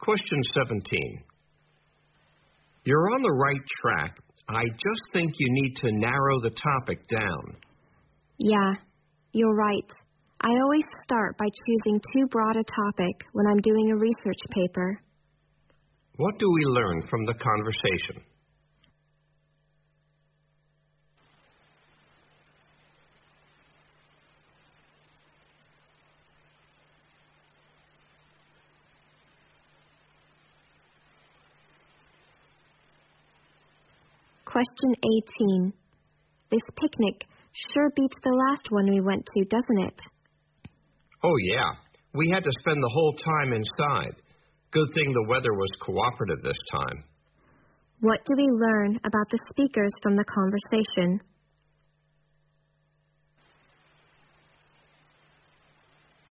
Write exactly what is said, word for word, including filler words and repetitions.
Question seventeen. You're on the right track. I just think you need to narrow the topic down. Yeah, you're right. I always start by choosing too broad a topic when I'm doing a research paper. What do we learn from the conversation? Question eighteen. This picnic sure beats the last one we went to, doesn't it? Oh, yeah. We had to spend the whole time inside. Good thing the weather was cooperative this time. What do we learn about the speakers from the conversation?